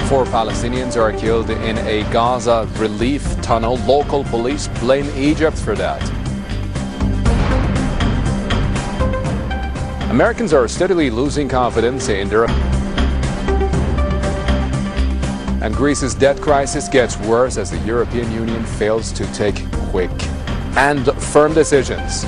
4 Palestinians are killed in a Gaza relief tunnel. Local police blame Egypt for that. Americans are steadily losing confidence in their... And Greece's debt crisis gets worse as the European Union fails to take quick and firm decisions.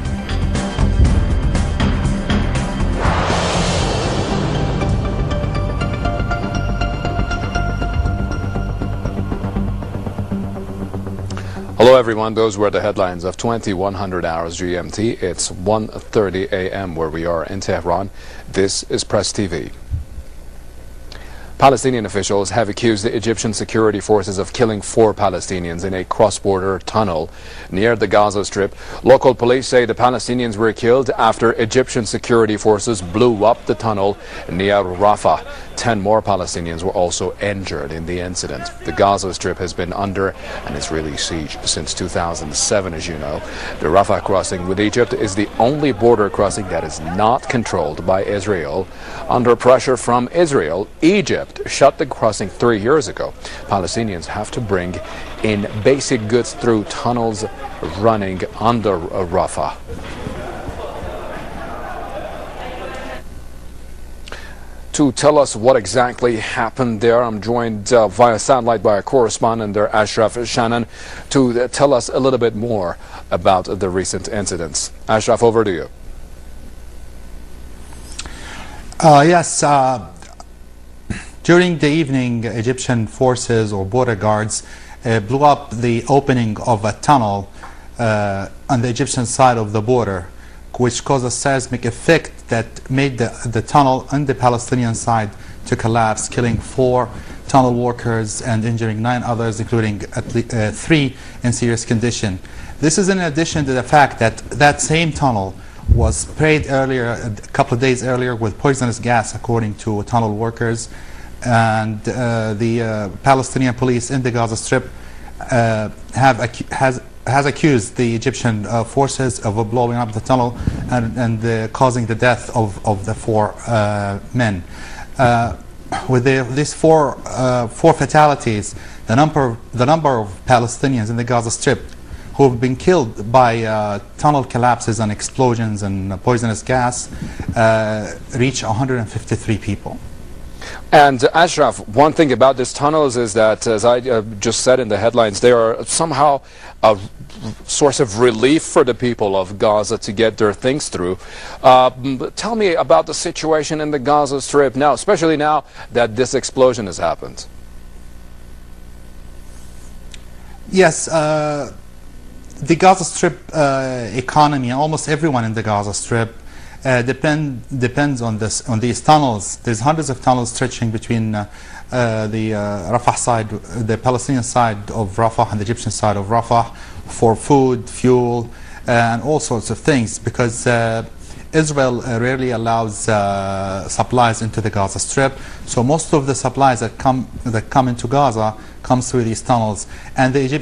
Hello everyone, those were the headlines of 2100 hours GMT. It's 1:30 a.m. where we are in Tehran. This is Press TV. Palestinian officials have accused the Egyptian security forces of killing 4 Palestinians in a cross-border tunnel near the Gaza Strip. Local police say the Palestinians were killed after Egyptian security forces blew up the tunnel near Rafah. 10 more Palestinians were also injured in the incident. The Gaza Strip has been under an Israeli siege since 2007, as you know. The Rafah crossing with Egypt is the only border crossing that is not controlled by Israel. Under pressure from Israel, Egypt shut the crossing 3 years ago. Palestinians have to bring in basic goods through tunnels running under Rafah. To tell us what exactly happened there, I'm joined via satellite by our correspondent there, Ashraf Shannon, to tell us a little bit more about the recent incidents. Ashraf, over to you. Yes. During the evening, Egyptian forces or border guards blew up the opening of a tunnel on the Egyptian side of the border, which caused a seismic effect that made the tunnel on the Palestinian side to collapse, killing 4 tunnel workers and injuring 9 others, including at least 3 in serious condition. This is in addition to the fact that that same tunnel was sprayed earlier, a couple of days earlier, with poisonous gas, according to tunnel workers. And the Palestinian police in the Gaza Strip has accused the Egyptian forces of blowing up the tunnel and causing the death of the 4 men. With these four fatalities, the number of Palestinians in the Gaza Strip who have been killed by tunnel collapses and explosions and poisonous gas reach 153 people. And Ashraf, one thing about these tunnels is that, as I just said in the headlines, they are somehow a source of relief for the people of Gaza to get their things through. Tell me about the situation in the Gaza Strip now, especially now that this explosion has happened. Yes, the Gaza Strip economy, almost everyone in the Gaza Strip, depends on these tunnels. There's hundreds of tunnels stretching between the Rafah side, the Palestinian side of Rafah and the Egyptian side of Rafah for food, fuel, and all sorts of things, because Israel rarely allows supplies into the Gaza Strip. So most of the supplies that come into Gaza comes through these tunnels. And the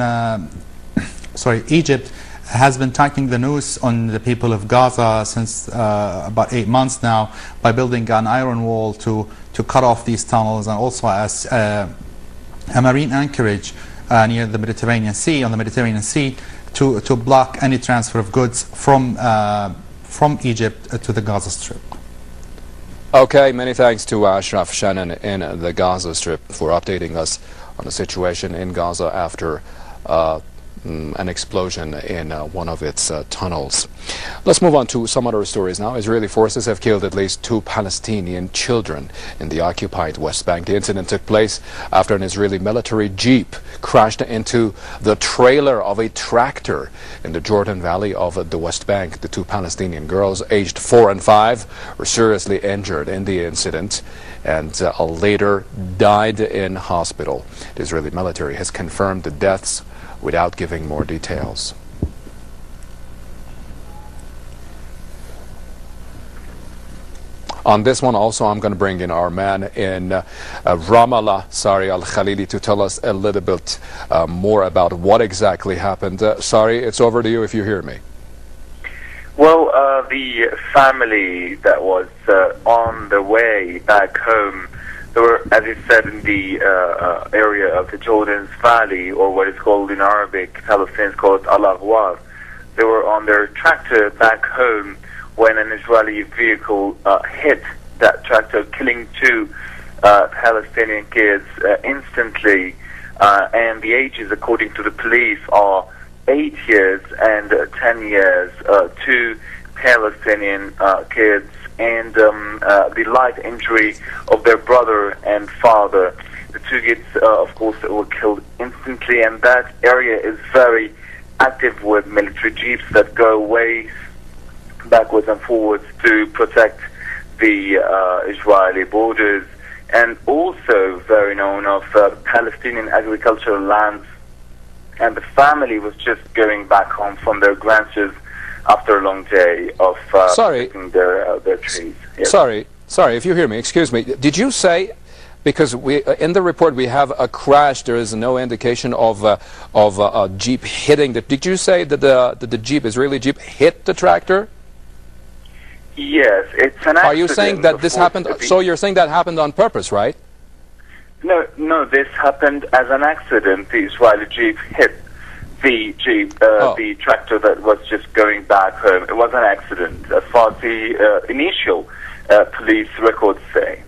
Egypt has been tightening the noose on the people of Gaza since about 8 months now by building an iron wall to cut off these tunnels, and also as a marine anchorage near the Mediterranean Sea, on the Mediterranean Sea, to block any transfer of goods from Egypt to the Gaza Strip. Okay, many thanks to Ashraf Shannon in the Gaza Strip for updating us on the situation in Gaza after an explosion in one of its tunnels. Let's move on to some other stories now. Israeli forces have killed at least 2 Palestinian children in the occupied West Bank. The incident took place after an Israeli military jeep crashed into the trailer of a tractor in the Jordan Valley of the West Bank. The 2 Palestinian girls, aged 4 and 5, were seriously injured in the incident and later died in hospital. The Israeli military has confirmed the deaths without giving more details. On this one also, I'm going to bring in our man in Ramallah, Sari Al-Khalili, to tell us a little bit more about what exactly happened. Sari, it's over to you if you hear me. Well, the family that was on the way back home They were, as it said, in the area of the Jordan's Valley, or what is called in Arabic, Palestinians call it Al-Aghwar. They were on their tractor back home when an Israeli vehicle hit that tractor, killing two Palestinian kids instantly. And the ages, according to the police, are 8 years and 10 years. Two Palestinian kids, and the light injury of their brother and father. The two kids, of course, were killed instantly, and that area is very active with military jeeps that go way backwards and forwards to protect the Israeli borders, and also very known of Palestinian agricultural lands. And the family was just going back home from their ranches after a long day of taking their trees. Yes. Sorry, if you hear me, excuse me. Did you say, because we in the report we have a crash, there is no indication of a Jeep hitting the... Did you say that the Jeep, Israeli Jeep, hit the tractor? Yes, it's an accident. Are you saying that this happened, so you're saying that happened on purpose, right? No, this happened as an accident. The Israeli Jeep hit the Jeep, the tractor that was just going back home. It was an accident, as far as the initial police records say.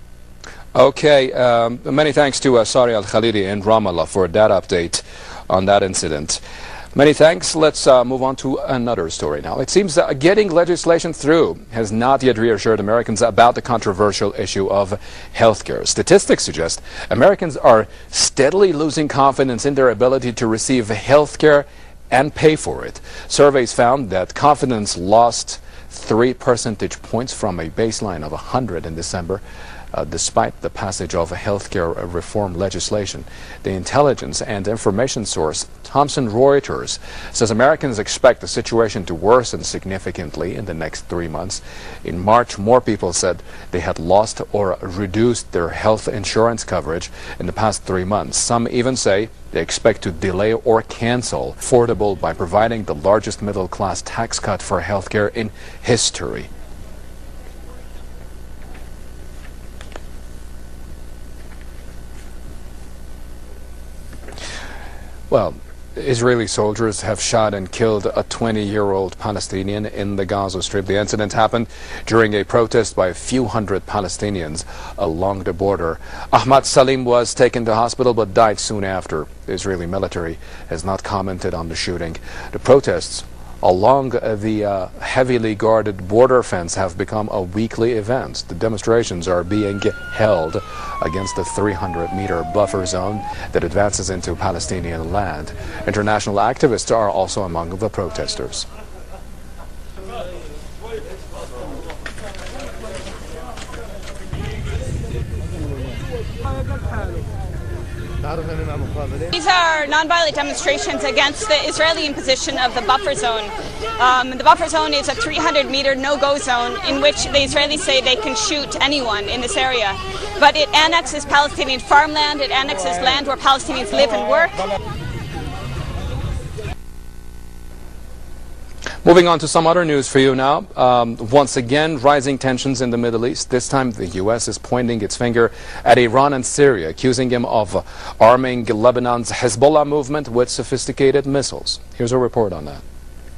Okay, many thanks to Sari Al-Khalidi in Ramallah for that update on that incident. Many thanks. Let's move on to another story now. It seems that getting legislation through has not yet reassured Americans about the controversial issue of healthcare. Statistics suggest Americans are steadily losing confidence in their ability to receive healthcare and pay for it. Surveys found that confidence lost 3 percentage points from a baseline of 100 in December. Despite the passage of healthcare reform legislation. The intelligence and information source Thomson Reuters says Americans expect the situation to worsen significantly in the next 3 months. In March, more people said they had lost or reduced their health insurance coverage in the past 3 months. Some even say they expect to delay or cancel affordable by providing the largest middle-class tax cut for healthcare in history. Well, Israeli soldiers have shot and killed a 20-year-old Palestinian in the Gaza Strip. The incident happened during a protest by a few hundred Palestinians along the border. Ahmad Salim was taken to hospital but died soon after. The Israeli military has not commented on the shooting. The protests along the heavily guarded border fence have become a weekly event. The demonstrations are being held against the 300-meter buffer zone that advances into Palestinian land. International activists are also among the protesters. These are nonviolent demonstrations against the Israeli imposition of the buffer zone. The buffer zone is a 300-meter no-go zone in which the Israelis say they can shoot anyone in this area. But it annexes Palestinian farmland, it annexes land where Palestinians live and work. Moving on to some other news for you now. Once again, rising tensions in the Middle East. This time the U.S. is pointing its finger at Iran and Syria, accusing him of arming Lebanon's Hezbollah movement with sophisticated missiles. Here's a report on that.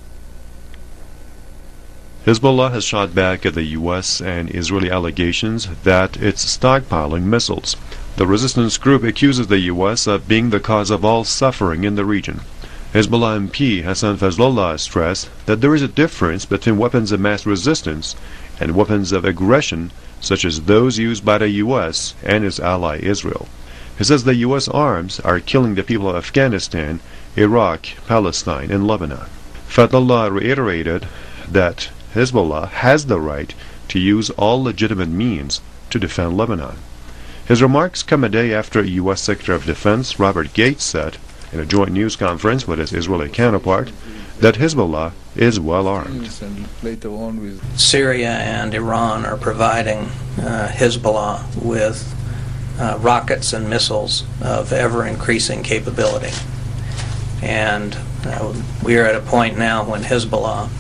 Hezbollah has shot back at the U.S. and Israeli allegations that it's stockpiling missiles. The resistance group accuses the U.S. of being the cause of all suffering in the region. Hezbollah MP Hassan Fazlullah stressed that there is a difference between weapons of mass resistance and weapons of aggression such as those used by the U.S. and its ally Israel. He says the U.S. arms are killing the people of Afghanistan, Iraq, Palestine, and Lebanon. Fazlullah reiterated that Hezbollah has the right to use all legitimate means to defend Lebanon. His remarks come a day after U.S. Secretary of Defense Robert Gates said in a joint news conference with his Israeli counterpart that Hezbollah is well armed. Syria and Iran are providing Hezbollah with rockets and missiles of ever-increasing capability. And we are at a point now where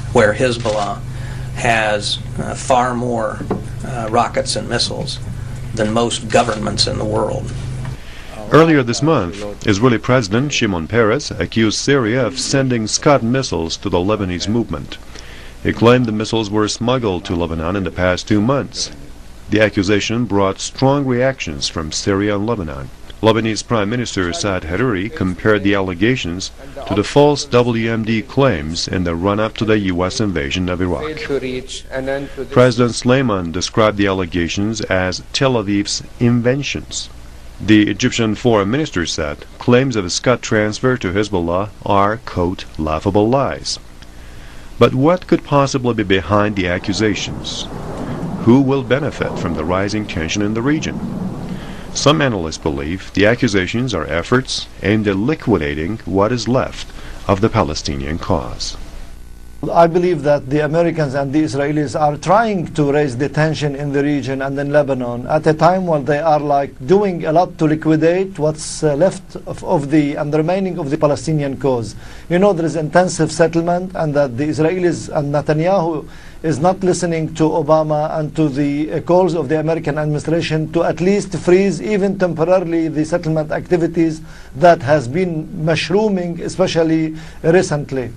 Hezbollah has far more rockets and missiles than most governments in the world. Earlier this month, Israeli President Shimon Peres accused Syria of sending Scud missiles to the Lebanese movement. He claimed the missiles were smuggled to Lebanon in the past 2 months. The accusation brought strong reactions from Syria and Lebanon. Lebanese Prime Minister Saad Hariri compared the allegations to the false WMD claims in the run-up to the U.S. invasion of Iraq. President Sleiman described the allegations as Tel Aviv's inventions. The Egyptian Foreign Minister said claims of a Scud transfer to Hezbollah are, quote, laughable lies. But what could possibly be behind the accusations? Who will benefit from the rising tension in the region? Some analysts believe the accusations are efforts aimed at liquidating what is left of the Palestinian cause. I believe that the Americans and the Israelis are trying to raise the tension in the region and in Lebanon at a time when they are doing a lot to liquidate what's left of the and the remaining of the Palestinian cause. You know, there is intensive settlement, and that the Israelis and Netanyahu is not listening to Obama and to the calls of the American administration to at least freeze, even temporarily, the settlement activities that has been mushrooming, especially recently.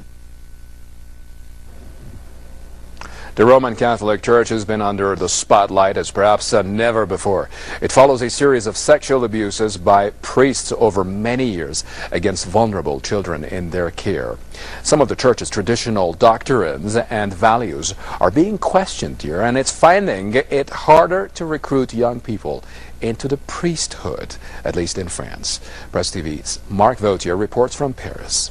The Roman Catholic Church has been under the spotlight as perhaps never before. It follows a series of sexual abuses by priests over many years against vulnerable children in their care. Some of the Church's traditional doctrines and values are being questioned here, and it's finding it harder to recruit young people into the priesthood, at least in France. Press TV's Marc Vautier reports from Paris.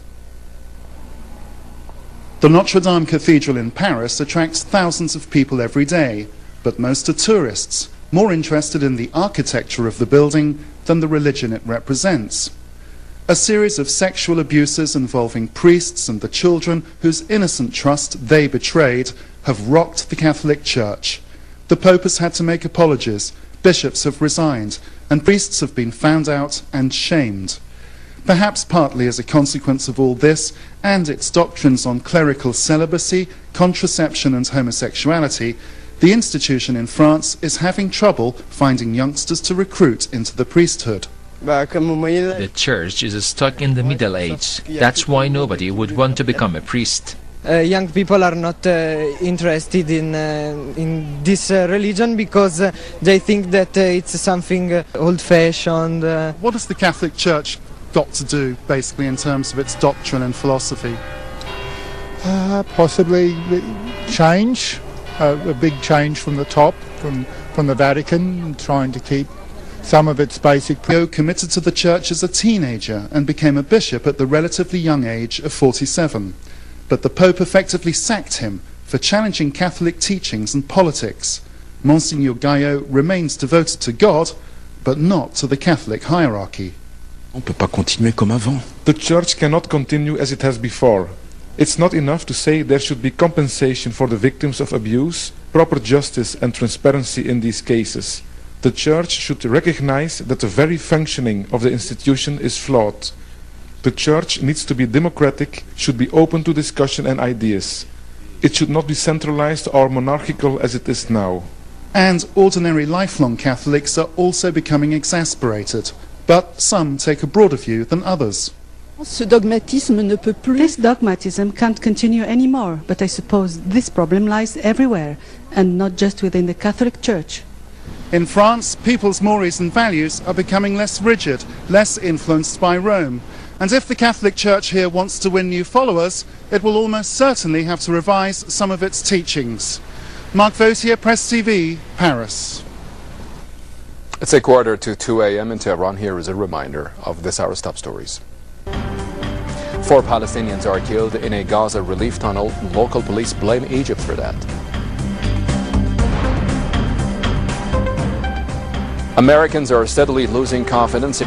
The Notre Dame Cathedral in Paris attracts thousands of people every day, but most are tourists, more interested in the architecture of the building than the religion it represents. A series of sexual abuses involving priests and the children whose innocent trust they betrayed have rocked the Catholic Church. The Pope has had to make apologies, bishops have resigned, and priests have been found out and shamed. Perhaps partly as a consequence of all this and its doctrines on clerical celibacy, contraception and homosexuality, the institution in France is having trouble finding youngsters to recruit into the priesthood. The church is stuck in the Middle Age. That's why nobody would want to become a priest. Young people are not interested in this religion because they think that it's something old-fashioned. What does the Catholic Church got to do, basically, in terms of its doctrine and philosophy? Possibly change, a big change from the top, from the Vatican, trying to keep some of its basic... Pio committed to the Church as a teenager and became a bishop at the relatively young age of 47. But the Pope effectively sacked him for challenging Catholic teachings and politics. Monsignor Gaillot remains devoted to God, but not to the Catholic hierarchy. The Church cannot continue as it has before. It's not enough to say there should be compensation for the victims of abuse, proper justice and transparency in these cases. The Church should recognize that the very functioning of the institution is flawed. The Church needs to be democratic, should be open to discussion and ideas. It should not be centralized or monarchical as it is now. And ordinary lifelong Catholics are also becoming exasperated. But some take a broader view than others. This dogmatism can't continue anymore, but I suppose this problem lies everywhere, and not just within the Catholic Church. In France, people's mores and values are becoming less rigid, less influenced by Rome. And if the Catholic Church here wants to win new followers, it will almost certainly have to revise some of its teachings. Marc Vautier, Press TV, Paris. It's 1:45 a.m. in Tehran. Here is a reminder of this hour's top stories. 4 Palestinians are killed in a Gaza relief tunnel. Local police blame Egypt for that. Americans are steadily losing confidence.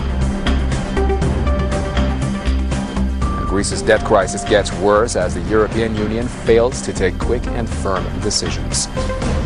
Greece's debt crisis gets worse as the European Union fails to take quick and firm decisions.